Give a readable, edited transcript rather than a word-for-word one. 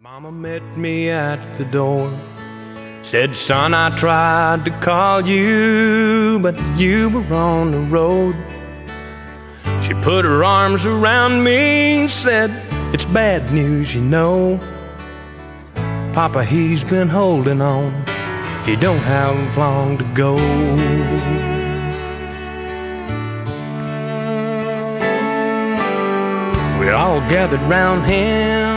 Mama met me at the door, said, son, I tried to call you, but you were on the road. She put her arms around me and said, it's bad news, you know. Papa, he's been holding on, he don't have long to go. We all gathered round him